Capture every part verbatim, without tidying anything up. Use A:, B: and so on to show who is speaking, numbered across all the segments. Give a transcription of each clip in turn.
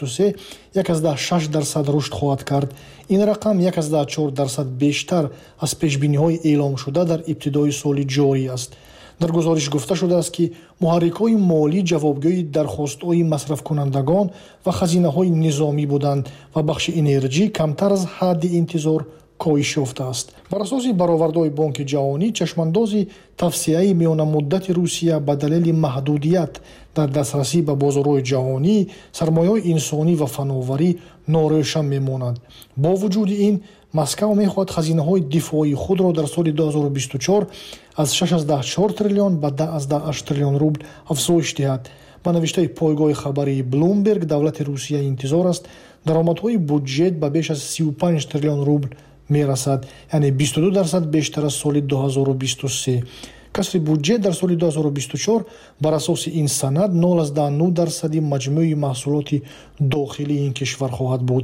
A: سه یک از ده شش درصد رشد خواهد کرد. این رقم یک از ده چهار درصد بیشتر از پیشبینی‌های اعلام شده در ابتدای سال جاری است. در گزارش گفته شده است که محرک‌های مالی جوابگوی درخواست‌های مصرف کنندگان و خزینه‌های نظامی بودند و بخش انرژی کمتر از حد انتظار کاهش یافته است. بر اساس برآوردهای بانک جهانی، چشمانداز توسعه میان مدت روسیه به دلیل محدودیت در دسترسی به بازارهای جهانی، سرمایه انسانی و فناوری ناروشن میماند. با وجود این، مسکو میخواهد خزینه‌های دفاعی خود را در سال دو هزار و بیست و چهار از شش از ده چهار تریلیون به ده از ده هشت تریلیون روبل افزایش دهد. با نوشته پایگاه خبری بلومبرگ، دولت روسیه انتظار است درآمدهای بودجه به بیش از سی و پنج تریلیون روبل میرسد، یعنی بیست و دو درصد بیشتر از سال دو هزار و بیست و سه. کسر بودجه در سال دو هزار و بیست و چهار بر اساس این سند نول از ده نه درصد مجموع محصولات داخلی این کشور خواهد بود.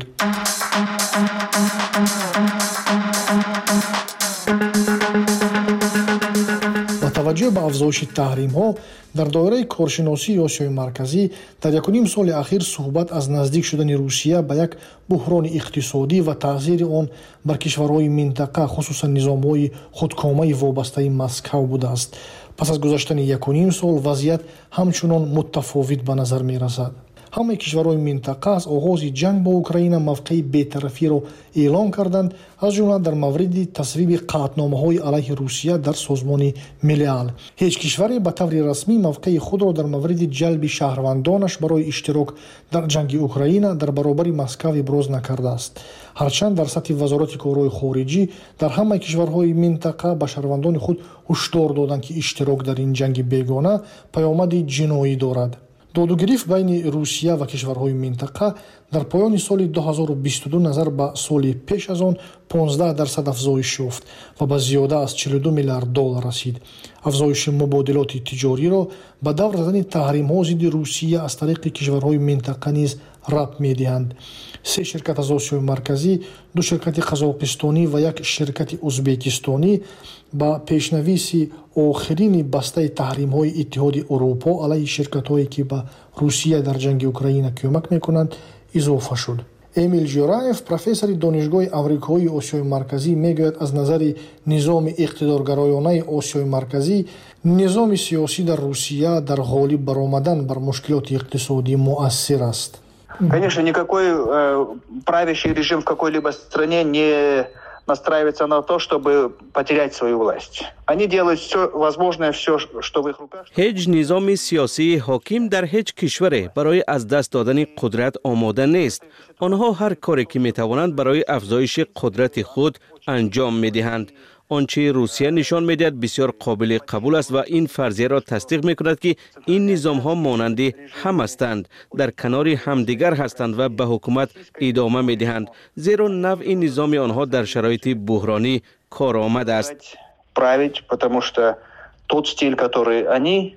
A: با توجه به افزایش تحریم ها در دایره کارشناسی آسیای مرکزی، در یک و نیم سال اخیر صحبت از نزدیک شدن روسیه به یک بحران اقتصادی و تاثیر آن بر کشورهای منطقه، خصوصا نظام‌های خودکامه وابسته مسکو بوده است. پس از گذشتن یک و نیم سال وضعیت همچنان متفاوت به نظر می رسد. همه کشورهای منطقه از آغاز جنگ با اوکراین موقع بی‌طرفی را اعلام کردند، از جمله در مورد تصویب قطعنامه‌های علیه روسیه در سازمان ملل. هیچ کشوری به طور رسمی موقع خود را در مورد جلب شهروندانش برای اشتراک در جنگ اوکراین در برابر مسکو ابراز نکرده است. هرچند در سطح وزارت کارهای خارجی در همه کشورهای منطقه به شهروندان خود هشدار دادند که اشتراک در این جنگ بیگانه پیامد جنایی دارد. دادوگریفت بین روسیه و کشورهای منطقه در پایان سال دو هزار و بیست و دو نظر به سال پیش از آن پانزده درصد افزایش یافت و به زیاده از چهل و دو میلیارد دلار رسید. افزایش مبادلات تجاری را به دور زدن تحریم‌ها ضد روسیه از طریق کشورهای منطقه نیز ربط می‌دهند. سه شرکت از آسیای مرکزی، دو شرکت قزاقستانی و یک شرکت ازبکستانی با پیشنویس آخرین بسته تحریم‌های اتحاد اروپا علیه شرکت‌هایی که به روسیه در جنگ اوکراین کمک می‌کنند اضافه شد. امیل جورایف، پروفسور دانشگاه آمریکایی آسیای مرکزی، میگوید از نظر نظام اقتدارگرایانه آسیای مرکزی، نظام سیاسی در روسیه در غالب برآمدن بر مشکلات اقتصادی مؤثر است.
B: Конечно, никакой э, правящий режим в какой-либо стране не настраивается на то, чтобы потерять свою власть. Они делают все возможное, все, что в их руках.
C: هیچ نظام سیاسی حاکم در هیچ کشوری برای از دست دادن قدرت آماده نیست. آنها هر کاری که میتوانند برای افزایش قدرت خود انجام میدهند. آنچه روسیه نشان میدهد بسیار قابل قبول است و این فرضیه را تصدیق میکند که این نظام ها مانند هم هستند، در کنار همدیگر هستند و به حکومت ادامه میدهند، زیرا نوع نظام آنها در شرایط بحرانی کارآمد است.
B: править, потому что тот стиль, который они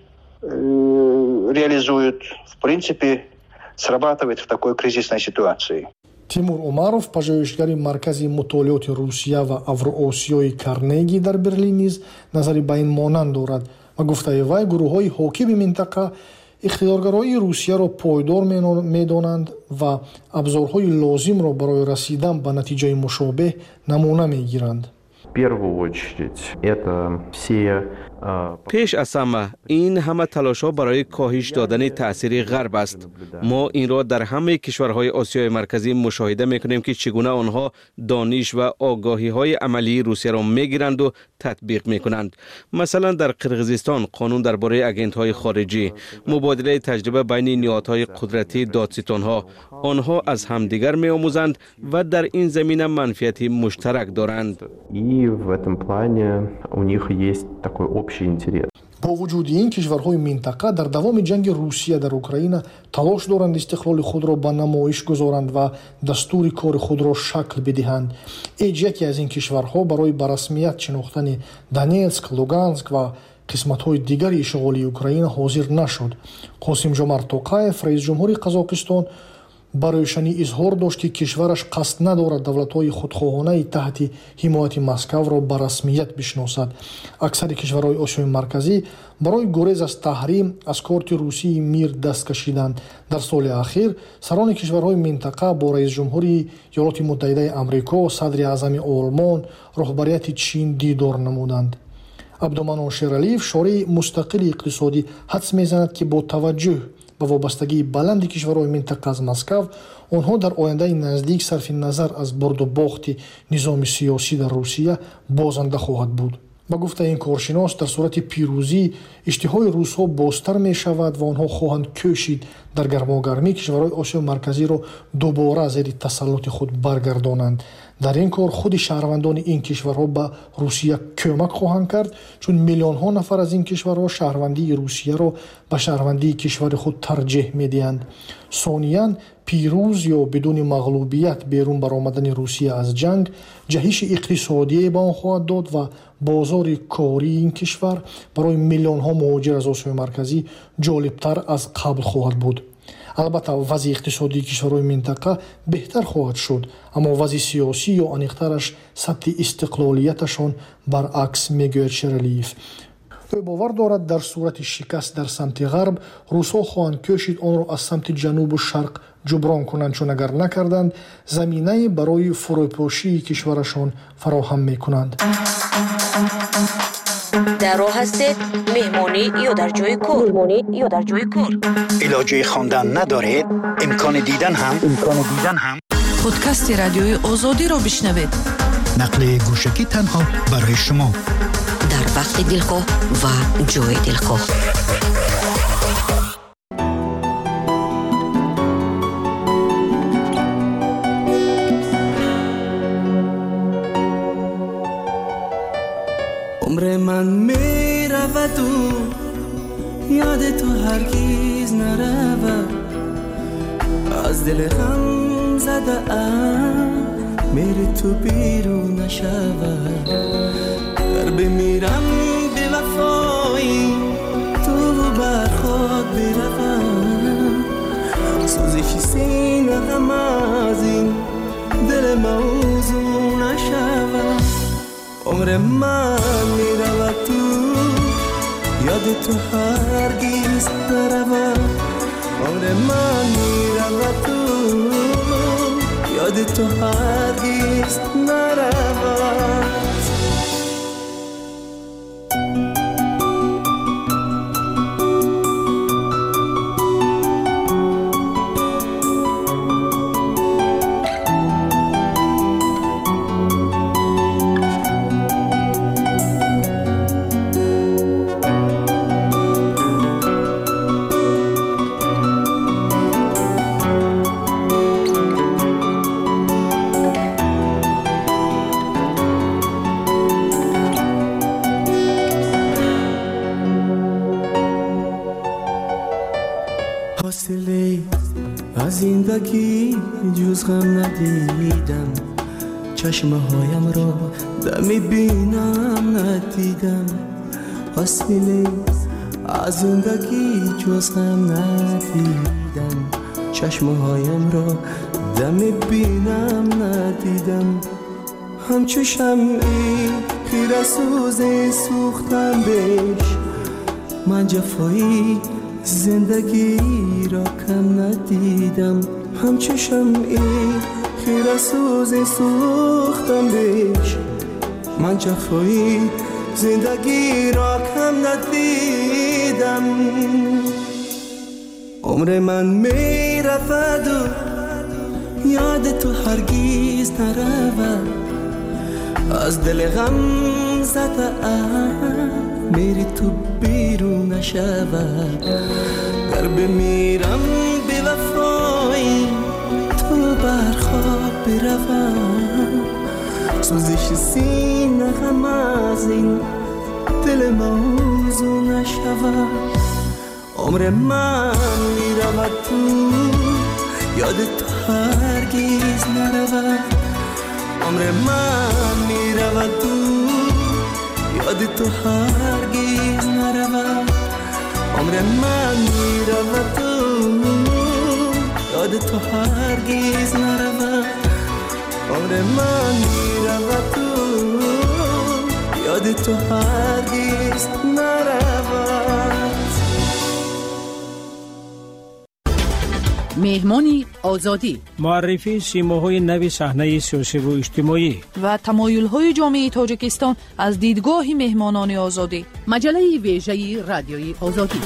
B: реализуют, в принципе, срабатывает в такой кризисной ситуации.
A: تیمور عمروف، پژوهشگر مرکز مطالعات روسیه و اوراسیای کارنگی در برلین نیز نظری به این مانند دارد و گفته وی گروه‌های حاکم منطقه اقتدارگرایی روسیه را پایدار می‌دانند و ابزارهای لازم را برای رسیدن به نتیجه مشابه نمونه می‌گیرند.
C: پیش از همه این همه تلاش ها برای کاهش دادن تأثیر غرب است. ما این را در همه کشورهای آسیای مرکزی مشاهده میکنیم که چگونه آنها دانش و آگاهی های عملی روسیه را میگیرند و تطبیق میکنند. مثلا در قرقیزستان قانون درباره اگنت های خارجی، مبادله تجربه بین نهادهای قدرتی دادستان ها، آنها از همدیگر میآموزند و در این زمینه منفعت مشترک دارند.
A: با وجود این، کشورهای منطقه در دوام جنگ روسیه در اوکراین تلاش دارند استقلال خود را به نمایش گذارند و دستور کار خود را شکل بدهند. هیچ یکی از این کشورها برای به رسمیت شناختن دونتسک، لوگانسک و قسمت‌های دیگر اشغالی اوکراین حاضر نشد. قاسم جمارت توقایف، رئیس جمهور قزاقستان، ба рӯшанӣ изҳор дошт ки кишвараш қасд надорад давлатҳои худхоҳонаи таҳти ҳимояти Москавро ба расмият бишносад. Аксари кишварҳои Осиёи Марказӣ барои гурез аз таҳрим аз корти Русияи мир даст кашиданд. Дар соли ахир сарони кишварҳои минтақа бо раисҷумҳури Иёлоти Муттаҳидаи Амрико, садри аъзами Олмон, роҳбарияти Чин дидор намуданд. Абдуманон Шералиев, шории мустақили иқтисодӣ, ҳадс мезанад, ки бо таваҷҷӯҳ ба вобастагии баланди кишварҳои минтақа аз Москав, онҳо дар ояндаи наздик сарфи назар аз бурду бохти низоми сиёсӣ дар Русия бозанда хоҳад буд. ба гуфтаи ин коршинос, дар сурати пирӯзӣ иштиҳои русҳо бозтар мешавад ва онҳо хоҳанд кӯшид дар гармогармӣ кишварҳои Осиёи Марказиро дубора зери тасаллути худ баргардонанд. дар ин кор худи шаҳрвандони ин кишварҳо ба Русия кӯмак хоҳанд кард, чун миллионҳо нафар аз ин кишварҳо шаҳрвандии Русияро ба шаҳрвандии кишвари худ тарҷеҳ медиҳанд. сониян, пирӯз ё бидуни мағлубият берун баромадани Русия аз ҷанг ҷаҳиши иқтисодие ба он хоҳад дод ва бозори кории ин кишвар барои миллионҳо муҳоҷир аз Осиёи Марказӣ ҷолибтар аз қабл хоҳад буд. албатта вазъи иқтисодии кишварҳои минтақа беҳтар хоҳад шуд, аммо вазъи сиёсӣ ё аниқтараш сатҳи истиқлолияташон баръакс, мегӯяд Шералиев. ӯ бовар дорад дар сурати шикаст дар самти ғарб русҳо хоҳанд кӯшид онро аз самти ҷанубу шарқ ҷуброн кунанд, чун агар накарданд заминае барои фурӯпошии кишварашон фароҳам мекунанд.
D: дар роҳ ҳастед меҳмонӣ ё дар ҷои кор ё дар ҷои кор
E: илоҷи хондан надоред, имкони дидан ҳам имкони дидан ҳам
F: подкасти радиои озодиро бишнавед.
E: нақли гӯшагӣ танҳо барои шумо
D: дар вақти дилхоҳ ва ҷои дилхоҳ.
G: عمر من میرود و یاد تو هرگز نرود، از دل غم زده ام میری تو بیرون نشود. در بمیرم به وفایی تو بر خود بروم، سوزش سینه غم از این دل موضوع نشود. عمر من میرود تو یاد تو هرگز نرود. عمر من میرود تو یاد تو هرگز نرود. زندگی جز غم ندیدم، چشمه هایم را دمی بینم ندیدم. حاصله از زندگی جز غم ندیدم، چشمه هایم را دمی بینم ندیدم. همچو شمعی خیره سوز سوختم بهش، من جفایی زندگی را کم ندیدم. همچو شمعی خیره سوز سوختم بهش، من جفایی زندگی را کم ندیدم. عمر من می رفت و یاد تو هرگز نرود. از دل غم زده ام میری تو بیرون نشود. گر بمیرم به وفایی تو بر خواب بروم، سوزش سینه غم از این دل موضوع نشود. عمر من میرود تو یاد تو هرگز نرود. عمر من میرود تو یاد تو هرگز نرود. عمر من میرود تو یاد تو هرگیز نرود عمر من میرود تو یاد تو هرگیز نرود.
F: مهمانی آزادی،
H: معرفی سیماهای نوی صحنه سیاسی و اجتماعی
F: و تمایل‌های جامعه تاجیکستان از دیدگاه مهمانان آزادی. مجله ویژه رادیوی آزادی.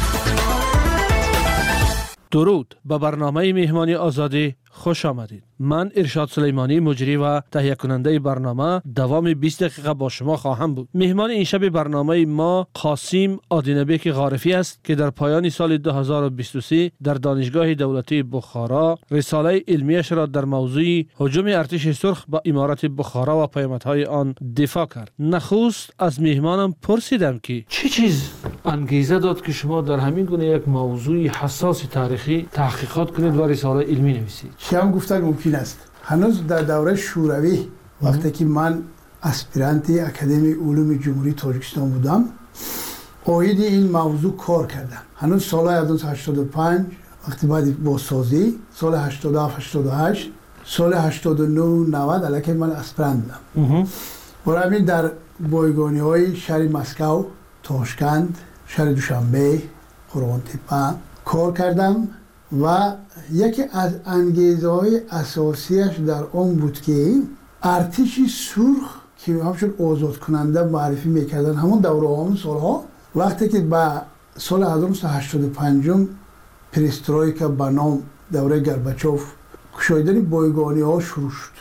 I: درود به برنامه مهمانی آزادی خوش آمدید. من ارشاد سلیمانی مجری و تهیه کننده برنامه دوام بیست دقیقه با شما خواهم بود. مهمان این شب برنامه ما قاسم آدینبک غارفی است که در پایان سال دو هزار و بیست و سه در دانشگاه دولتی بخارا رساله علمیش را در موضوع هجوم ارتش سرخ به امارت بخارا و پیامدهای آن دفاع کرد. نخست از مهمانم پرسیدم که چه چیز انگیزه داد که شما در همین گونه یک موضوع حساس تاریخی تحقیقات کنید و رساله علمی نویسید؟
J: چه هم گفتن ممکن است. هنوز در دوره شوروی وقتی که من اسپیرانت اکادمی علوم جمهوری تاجیکستان بودم اوید این موضوع کار کردم. هنوز سال هزار و نهصد و هشتاد و پنج وقتی بعد بازسازی سال هشتاد و هفت هشتاد و هشت سال هشتاد و نه نود علاکه من اسپیرانت بودم. برای همین در بایگانی های شهر مسکو، تاشکند، شهر دوشنبه، قرغان تپه کار کردم و یکی از انگیزه های اساسیش در آن بود که ارتش سرخ که همچون آزاد کننده معرفی میکردن همون دوره همون سالها وقتی که با سال هزار و نهصد و هشتاد و پنج پریسترویکا به نام دوره گرباچوف کشایدن بایگانی ها شروع شد.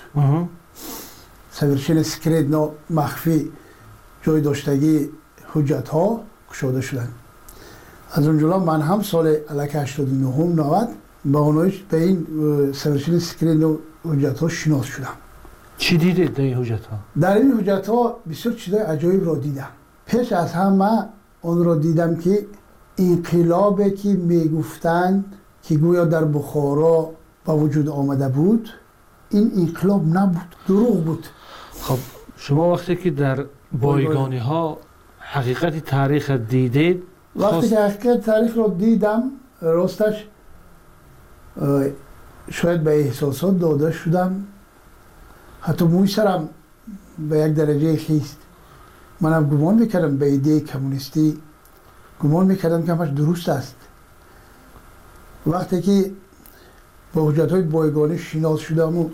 J: سویرشن سکرید نا مخفی جای داشتگی حجت ها کشاده شدن. از اونجا من هم سال علاکه هشتاد و نه نود با اونایش به این سویرشن سکرید نا حجت ها شناس شدم.
I: چی دیدید در این حجت ها؟
J: در این حجت ها بسیار چیزای عجایب را دیدم. پیش از همه آن را دیدم که انقلابی که میگفتند که گویا در بخارا با وجود آمده بود این انقلاب نبود، دروغ بود.
I: خب شما وقتی که در بایگانی ها حقیقت تاریخ دیدید
J: وقتی که حقیقت تاریخ را دیدم راستش شاید به احساسات داده شدم، حتی موی سرم به یک درجه خیست. منم گمان میکردم به ایده کمونیستی گمان میکردم که همش درست است. وقتی که با حجت های بایگانی شناس شدم و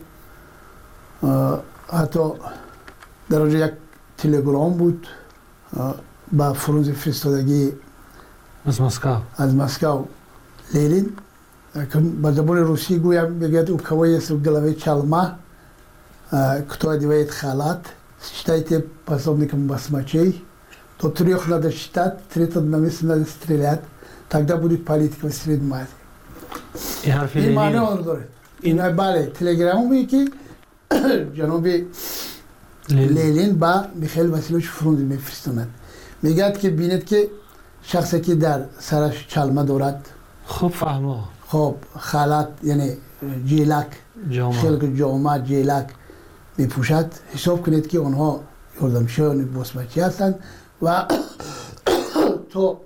J: حتی در یک تلگرام بود با فرانسه فرستادگی
I: از مسکو
J: از مسکو لینین که با زبان روسی گویم بگید او کوای است گلوی چلمه кто одевает халат, считайте пособником басмачей, до трех надо считать, третьего на месте надо стрелять, тогда будет политика в Средней Азии. این معنی آن داره. این بله تلگرامی که جناب لینین با میخائیل واسیلوویچ فرانسه میفرستند میگد که بینید که شخصی که در سرش چلمه دارد
I: خوب فهمه
J: خب خالت یعنی جیلک خلق جامعه جیلک میپوشد حساب کنید که آنها یاردمچیان باسمچی هستند و تو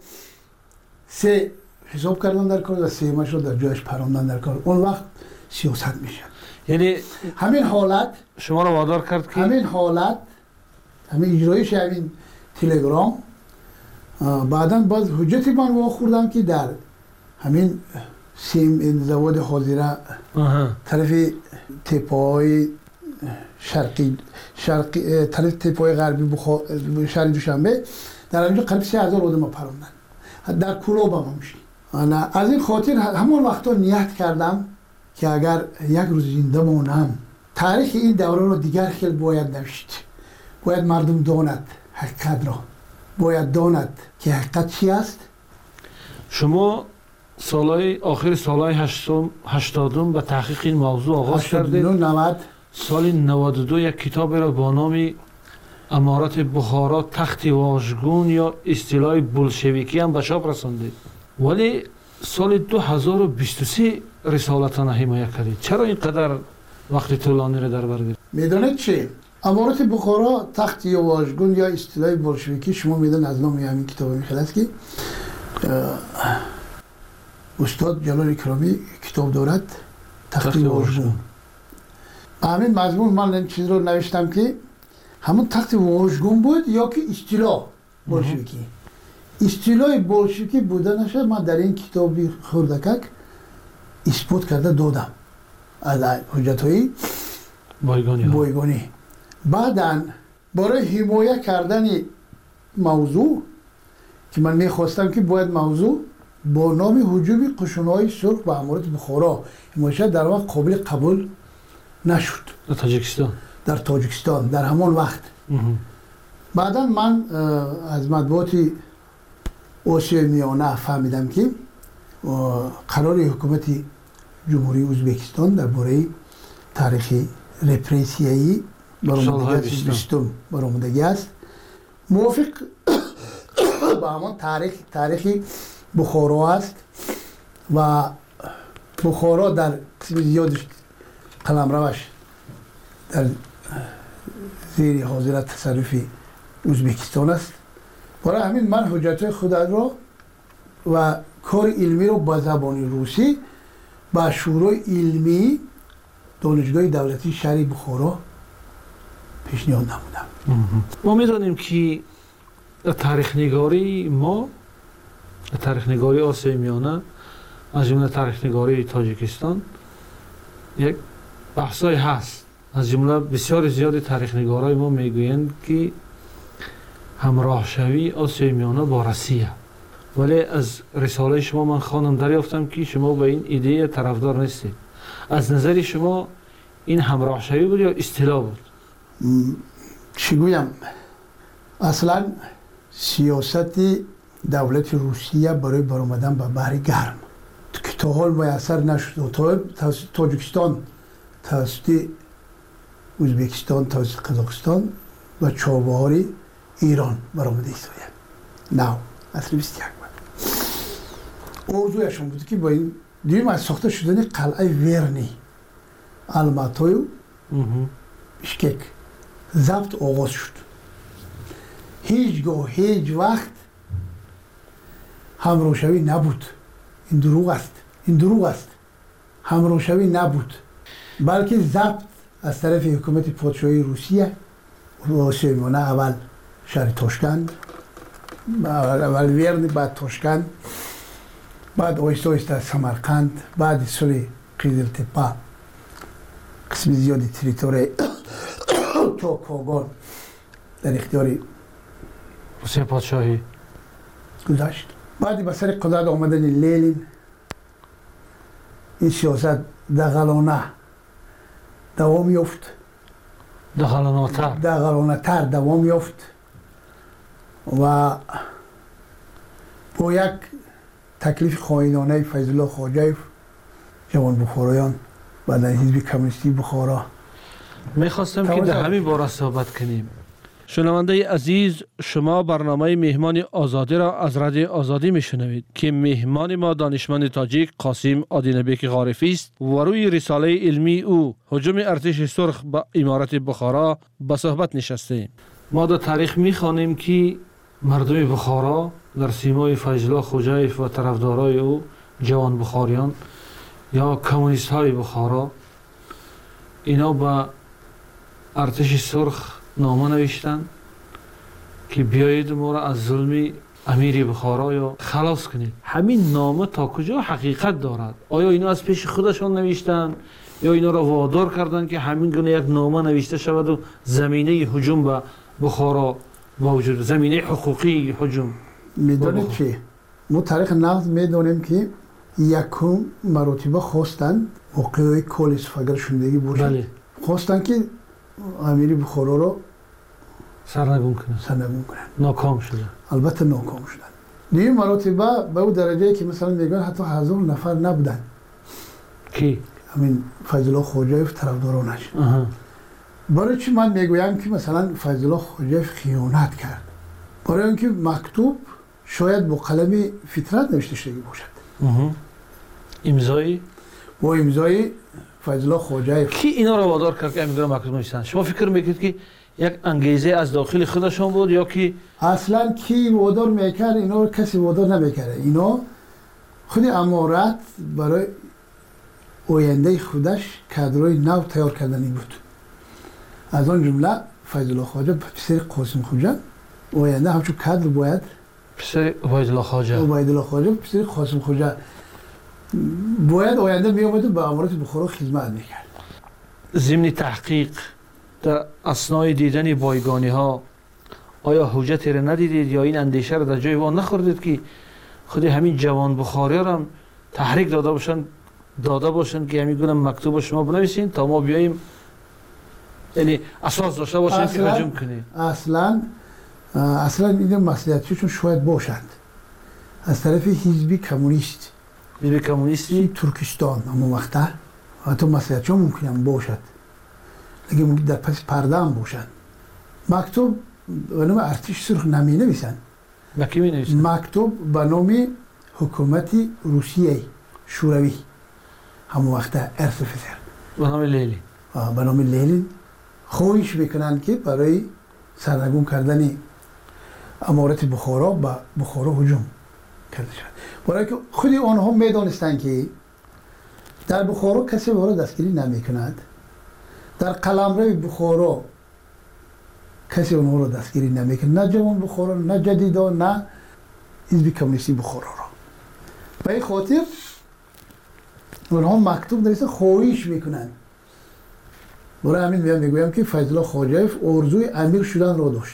J: سه حساب کردن در کار و سه ماش رو در جایش پراندن در کار اون وقت سیاست میشه.
I: یعنی
J: همین حالت
I: شما رو وادار کرد که
J: همین حالت همین اجرایش همین تلگرام بعداً باز حجتی من واخوردم که در همین سیم انزواد حاضره طرف تپای شرقی شرقی طرف تپای غربی بخار شهر دوشنبه در اینجا قریب سه هزار آدم پروندن در کلوب هم میشه. انا از این خاطر همون وقتا نیت کردم که اگر یک روز زنده مانم تاریخ این دوره رو دیگر خیلی باید نوشت. باید مردم داند حقیقت را، باید داند که حقیقت چی است.
I: شما سالهای آخر سالهای هشتادم به تحقیق این موضوع آغاز کردید.
J: نود
I: سال نود و دو یک کتاب را با نام امارت بخارا تخت واژگون یا اصطلاح بولشویکی هم به چاپ رساندید. ولی سال دو هزار و بیست و سه رسالتان حمایت کردید. چرا اینقدر وقت طولانی را در بر گرفت؟
J: میدونید چی؟ امارت بخارا تخت یا واژگون یا اصطلاح بولشویکی شما میدونید از نام همین کتاب میخواد است که استاد جلال اکرامی کتاب دارد تخت واژگون. همین مضمون من این چیز رو نوشتم که همون تخت واژگون بود یا که اصطلاح بولشویکی. اصطلاح بولشویکی بودنش من در این کتابی خردکک اثبات کرده دادم از حجت‌های
I: بایگانی.
J: بایگانی. بعداً برای حمایت کردن موضوع که من میخواستم که باید موضوع با نام هجوم قشون‌های سرخ به امارات بخارا حمایت در واقع قابل قبول نشد
I: در تاجیکستان
J: در تاجیکستان در همان وقت. بعدا من از مطبوعات آسیای میانه فهمیدم که قرار حکومت جمهوری ازبکستان درباره تاریخ رپرسیایی برآمدگی است موافق با همان تاریخ تاریخ بخارا است و بخارا در قسم زیادش قلمروش در زیر حاضرت تصرف ازبکستان است. برای همین من حجت خود را و کار علمی رو با زبان روسی با شورای علمی دانشگاه دولتی شهر بخارا پیشنهاد نمودم.
I: ما میدانیم که در تاریخ نگاری ما در تاریخ نگاری آسیای میانه از جمله تاریخ نگاری تاجیکستان یک بحثای هست. از جمله بسیار زیاد تاریخ نگارای ما میگویند که همراه شوی آسیای میانه با روسیه، ولی از رساله شما من خواندم دریافتم که شما به این ایده طرفدار نیستید. از نظر شما این همراه شوی بود یا اصطلاح بود؟
J: چی گویم؟ اصلا سیاست دولت روسیه برای برآمدن به بحر گرم که تا حال میسر نشد. تا تاجیکستان توسط ازبکستان توسط قزاقستان و چابهار ایران برآمده ایستاید. نه اصلا بیست یک بود. موضوعشون بود که با این دیگه از ساخته شدن قلعه ورنی الماتای بشکک ضبط آغاز شد. هیچگاه هیچ وقت همراهشوی نبود. این دروغ است. این دروغ است. همراهشوی نبود. بلکه ضبط از طرف حکومت پادشاهی روسیه و آسیای میانه اول شهر تاشکند، اول ورن، بعد تاشکند، بعد آیسته آیسته سمرقند، بعد سال قیزلتپه قسم زیادی تریتوری تا کاغان در اختیار
I: روسیه پادشاهی
J: گذاشت. بعد به سر قدرت آمدن لنین این سیاست دغلانه دوام یافت.
I: دغلانه تر
J: دغلانه تر دوام یافت و با یک تکلیف خائنانه فیض الله خواجوی جوان بخارایان و در حزب کمونیستی بخارا
I: میخواستم که در همین باره صحبت کنیم. شنونده عزیز، شما برنامه مهمان آزادی را از رادیو آزادی میشنوید که مهمان ما دانشمند تاجیک قاسم آدینبک غارفی است و روی رساله علمی او هجوم ارتش سرخ به امارت بخارا به صحبت نشستیم. ما در تاریخ میخوانیم که مردم بخارا در سیمای فیض الله خوجایف و طرفدارای او جوان بخاریان یا کمونیست های بخارا اینا به ارتش سرخ نامه نوشتن که بیایید ما را از ظلم امیر بخارا یا خلاص کنید. همین نامه تا کجا حقیقت دارد؟ آیا اینا از پیش خودشان نوشتن یا اینا را وادار کردن که همین گونه یک نامه نوشته شود و زمینه هجوم به بخارا موجود، زمینه حقوقی هجوم؟
J: میدونید چی؟ ما تاریخ نقد میدونیم که یکم مراتبه خواستن موقعی کل صفگر شندگی باشد.
I: بله.
J: خواستن که امیر بخارا رو
I: سرنگون کنن.
J: سرنگون کنن.
I: ناکام شدن.
J: البته ناکام شدن. دیگه مراتبه به اون درجه که مثلا میگن حتی هزار نفر نبودن.
I: کی؟
J: همین فیض الله خواجوی طرفدارانش. برای چی من میگویم که مثلا فیض الله خواجوی خیانت کرد؟ برای اینکه مکتوب شاید با قلم فطرت نوشته شده باشد.
I: امضای
J: با امضای فیض الله خواجوی.
I: کی اینا را وادار کرد که امضا مکتوب نوشتن؟ شما فکر میکنید که یک انگیزه از داخل خودشان بود یا که
J: اصلا کی وادار میکرد؟ اینا رو کسی وادار نمیکرد. اینا خود امارت برای آینده خودش کادرهای نو تیار کردنی بود. از آن جمله فیض الله خواجه پسر قاسم خوجا آینده همچون کادر باید
I: پسر عبید الله خواجه
J: عبید الله خواجه پسر قاسم خوجا باید آینده می آمد و به امارت بخارا خدمت میکرد.
I: ضمن تحقیق در اثنای دیدن بایگانی ها آیا حجتی را ندیدید یا این اندیشه را در جای وان نخوردید که خود همین جوان بخاری را هم تحریک داده باشن داده باشن که همین گونه مکتوب شما بنویسین تا ما بیاییم، یعنی اساس داشته باشن که هجوم کنید؟
J: اصلا اصلا این مسئولیتشون شاید باشد از طرف حزب کمونیست
I: حزب کمونیستی
J: ترکستان اما وقتا حتی مسئولیتشون ممکنه باشد، لیکن در پس پرده هم باشد. مکتوب به نام ارتش سرخ نمی نویسن.
I: با کی می نویسن؟
J: مکتوب به نام حکومت روسیه شوروی همون وقتا ارسفسر
I: به نام لیلی
J: به نام لیلی خواهش میکنن که برای سرنگون کردن امارت بخارا به بخارا هجوم کرده شد. برای که خود آنها میدانستند که در بخارا کسی وارد دستگیری نمیکند، در قلمرو بخارا کسی اونها رو دستگیری نمیکند، نه جوان بخارا نه جدیدا نه حزب کمونیستی بخارا را. به این خاطر اونها مکتوب نویسن خواهش میکنند. برای همین میام میگویم که فیض الله خواجه آرزوی امیر شدن را داشت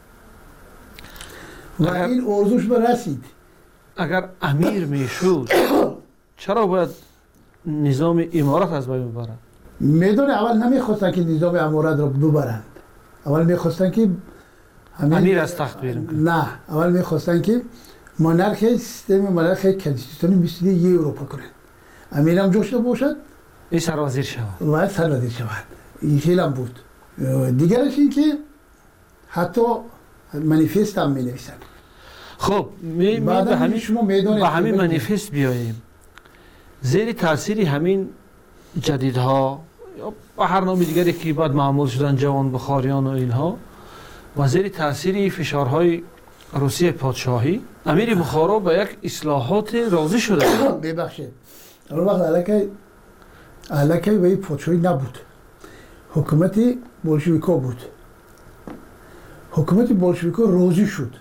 J: و این آرزوش به رسید.
I: اگر امیر میشد چرا باید نظام امارت از بین ببرد؟
J: میدونه اول نمیخواستن که نظام امارت را ببرند، اول میخواستن که
I: امیر از تخت بیرون کنند.
J: نه، اول میخواستن که مونارخی سیستم مونارخی کنستیتوشنی مثل یه اروپا کنند. امیر هم جوشته باشد
I: این سرازیر شود
J: و سرازیر شود. این خیلی هم بود. دیگرش این که حتی منیفست هم می نویسن.
I: خب می به همین
J: شما میدانید
I: به همین منیفست بیاییم. زیر تاثیر همین جدیدها یا به هر نام دیگری که بعد معمول شدن جوان بخاریان و اینها و زیر تاثیر فشارهای روسیه پادشاهی امیر بخارا به یک اصلاحات راضی شده.
J: ببخشید اون وقت علاقه علاقه به پادشاهی نبود، حکومت بولشویکا بود. حکومت بولشویکا راضی شد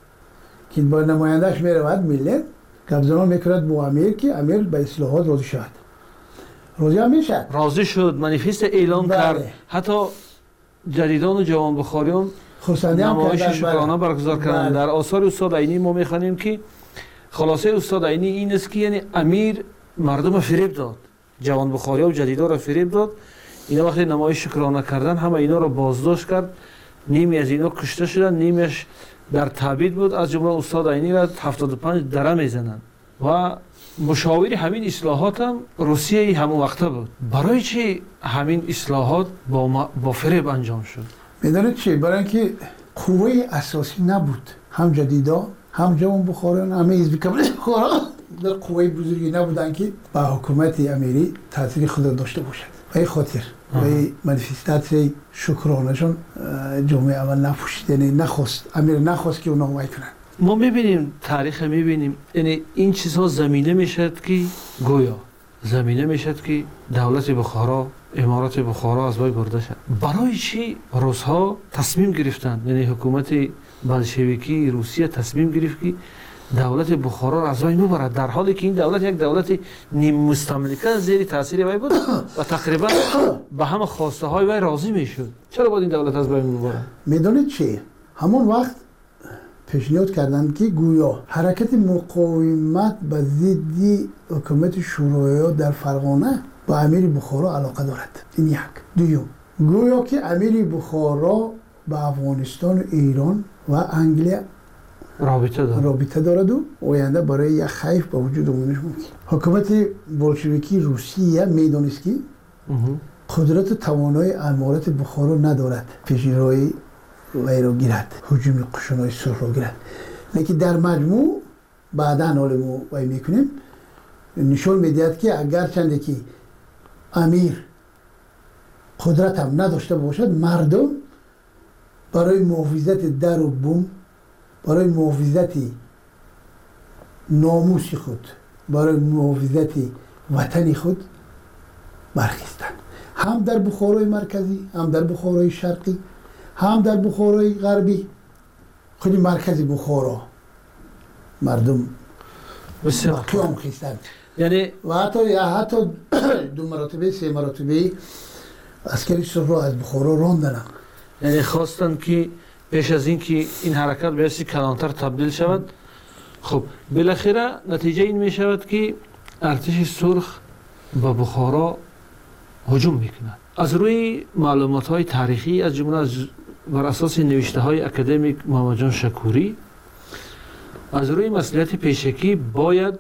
J: که با نمایندهش میرود ملت گپزنان میکرد با امیر که امیر به اصلاحات راضی شد. راضی هم میشد.
I: راضی شد، منیفست اعلام
J: بله.
I: کرد. حتی جدیدان و جوان بخاریان نمایش شکرانه برگزار کردند. در آثار استاد عینی ما میخوانیم که خلاصه استاد عینی این است که یعنی امیر مردم فریب داد، جوان بخاریا و جدیدا را فریب داد. اینا وقتی نمایش شکرانه کردن همه اینا را بازداشت کرد، نیمی از اینا کشته شدن، نیمیش در تعبید بود. از جمله استاد عینی را هفتاد و پنج دره میزنند و مشاوری همین اصلاحات هم روسیه همون وقته بود. برای چی همین اصلاحات با, با فریب انجام شد؟
J: میدونید چی؟ برای اینکه قوه اساسی نبود، هم جدیدا هم جوان بخاران هم حزب کمونیست بخارا در قوه بزرگی نبودن که با حکومت امیری تاثیر خود داشته باشد. به این خاطر به منیفستاسیون شکرانهشون جامعه اول نپوشید، یعنی نخواست امیر نخواست که اونا وای کنن.
I: ما میبینیم تاریخ میبینیم یعنی این چیزها زمینه میشد که گویا زمینه میشد که دولت بخارا امارات بخارا از بین برده شد. برای چی روس‌ها تصمیم گرفتند، یعنی حکومت بلشویکی روسیه تصمیم گرفت که دولت بخارا را از بین ببرد، در حالی که این دولت یک دولت نیم مستملکه زیر تاثیر وی بود و تقریبا به همه خواسته های وی راضی میشد. چرا باید این دولت از بین ببرد؟
J: میدونید چی؟ همون وقت پیشنهاد کردند که گویا حرکت مقاومت به ضد حکومت شوروی در فرغانه با امیر بخارا علاقه دارد. این یک. دوم گویا که امیر بخارا با افغانستان و ایران و انگلیس
I: رابطه دارد
J: رابطه دارد و آینده برای یک خیف با وجود آمدنش ممکن. حکومت بولشویکی روسیه میدانست که قدرت و توانایی امارت بخارا ندارد پیشروی وی را گیرد، هجوم قشونای سرخ را گیرد. لیکن در مجموع بعدا حال ما وی میکنیم نشان میدهد که اگر چنده که امیر قدرت هم نداشته باشد، مردم برای محافظت در و بوم، برای محافظت ناموس خود برای محافظت وطن خود برخیستند، هم در بخارای مرکزی، هم در بخارای شرقی، هم در بخارای غربی. خود مرکزی بخارا مردم قیام خیستند،
I: یعنی
J: و حتی حتی دو مراتبه سه مراتبه عسکری صلح را از بخارا راندن.
I: یعنی خواستن که پیش از این که این حرکت به حیث کلانتر تبدیل شود. خب بالاخره نتیجه این می شود که ارتش سرخ به بخارا هجوم میکند. از روی معلومات های تاریخی از جمله از بر اساس نوشته های اکادمیک محمد جان شکوری، از روی مسئولیت پیشکی باید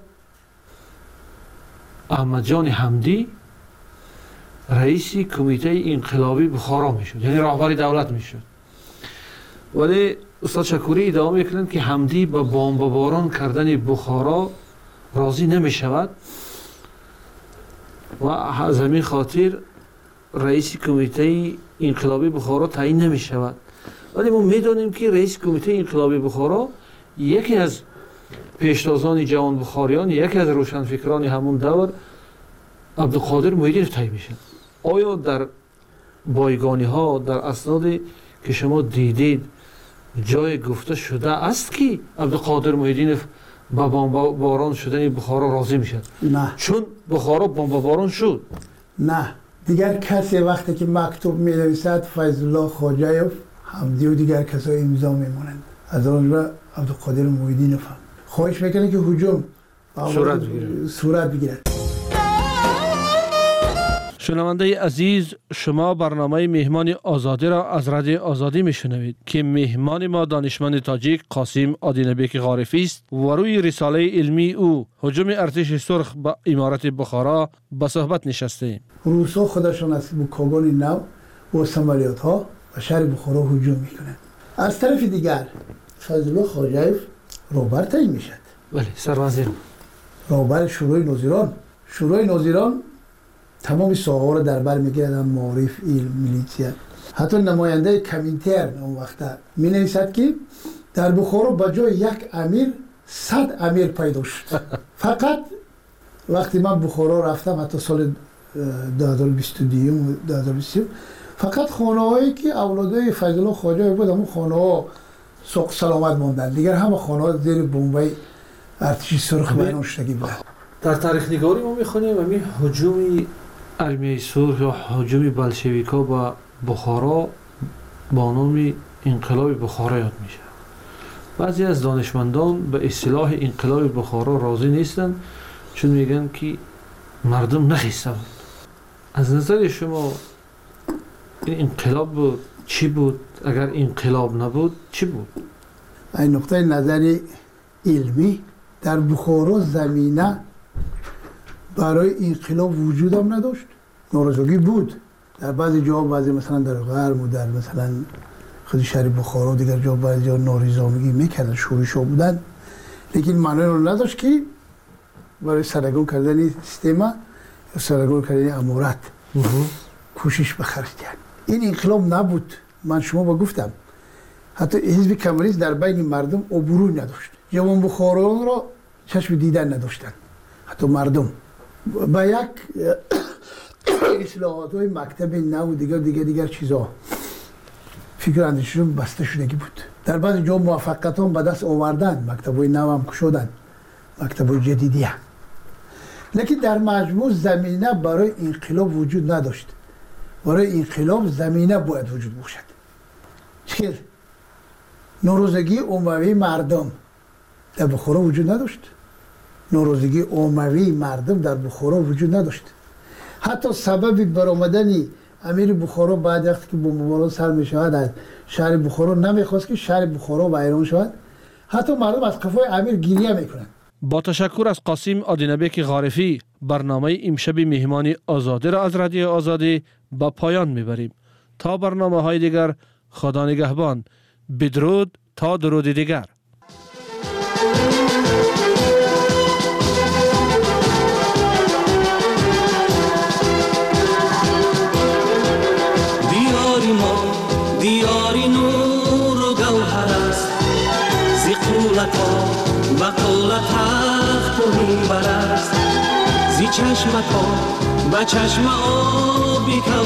I: احمد جان حمدی رئیس کمیته انقلابی بخارا میشد، یعنی راهبر دولت میشد. ولی استاد شکوری ادعا میکنند که حمدی با بمباران کردن بخارا راضی نمیشود و از همین خاطر رئیس کمیته انقلابی بخارا تعیین نمیشود. ولی ما میدونیم که رئیس کمیته انقلابی بخارا یکی از پیشتازان جوان بخاریان، یکی از روشنفکران همون دور عبدالقادر محیدینов تعیین میشد. آیا در بایگانی ها در اسنادی که شما دیدید جای گفته شده است که عبدالقادر محیدینov با بمباران شدن بخارا راضی میشد؟
J: نه،
I: چون بخارا بمباران شد.
J: نه، دیگر کسی وقتی که مکتوب می نویسد فیض الله خواجه‌یوف، حمدی و دیگر کسای امضا میمونند. از آن را عبدالقادر محیدینov هم خواهش میکنه که هجوم
I: صورت بگیرد.
J: صورت بگیرد.
I: شنونده عزیز، شما برنامه مهمان آزادی را از رادیو آزادی میشنوید که مهمان ما دانشمند تاجیک قاسم آدینبک غارفی است و روی رساله علمی او هجوم ارتش سرخ به امارت بخارا به صحبت نشسته.
J: روسا خودشان از بوکاگان نو و سمالیات ها و شهر بخارا هجوم میکنند. از طرف دیگر فیض الله خواجه‌یوف راهبر تعیین میشد.
I: بله، سروزیر
J: راهبر شورای ناظران. شورای ناظران تمام ساحه‌ها را در بر میگیرد، معارف، علم، میلیتیا. حتی نماینده کمینترن اون وقت می نویسد که در بخارا با جای یک امیر صد امیر پیدا شد. فقط وقتی من بخارا رفتم، حتی سال دو هزار و بیست و دو و دو هزار و بیست فقط خانه‌هایی که اولادای فیض الله خواجه‌یوف بود همون خانه‌ها سوق سلامت ماندن، دیگر همه خانه‌ها زیر بمبای ارتش سرخ بیرون شدگی بود.
I: در تاریخ نگاری ما میخونیم همین هجوم ارمیه سرخ یا هجوم بلشویکا به بخارا با نام انقلاب بخارا یاد میشه. بعضی از دانشمندان به اصطلاح انقلاب بخارا راضی نیستن، چون میگن که مردم نخیسته بود. از نظر شما این انقلاب بود چی بود؟ اگر انقلاب نبود چی بود؟
J: این نقطه نظر علمی در بخارا زمینه برای انقلاب وجود هم نداشت. ناراضگی بود در بعضی جا، بعضی مثلا در غرب و در مثلا خود شهر بخارا و دیگر جا بعضی جا نارضایتی میکردن، شورش‌ها بودن، لیکن معنی رو نداشت که برای سرنگون کردن سیستم یا سرنگون کردن امارت کوشش بخرج کرد. این انقلاب نبود. من شما با گفتم حتی حزب کمونیست در بین مردم عبوری نداشت. جوان بخارایان را چشم دیدن نداشتند. حتی مردم با یک اصلاحات های مکتب نو و دیگر دیگر دیگر چیزا فکر اندیششون بسته شدگی بود. در بعضی جا موفقیت هم به دست آوردن، مکتب های نو هم کشودن، مکتب های جدیدی هم. لیکن در مجموع زمینه برای انقلاب وجود نداشت. برای انقلاب زمینه باید وجود باشد. چیز ناراضگی عمومی مردم در بخارا وجود نداشت. ناراضگی عمومی مردم در بخارا وجود نداشت. حتی سبب برآمدن امیر بخارا بعد وقتی که بمباران سر می شود از شهر بخارا نمیخواست که شهر بخارا ویران شود. حتی مردم از قفای امیر گریه میکنند.
I: با تشکر از قاسم آدینبک غارفی، برنامه امشب مهمانی آزادی را از رادیو آزادی به پایان میبریم. تا برنامه های دیگر، خدا نگهبان. بدرود تا درود دیگر.
G: دیاری ما دیاری نور و گوهر است، زی قولت ها و قولت تخت و میبر است. چشم تو به چشم آبی که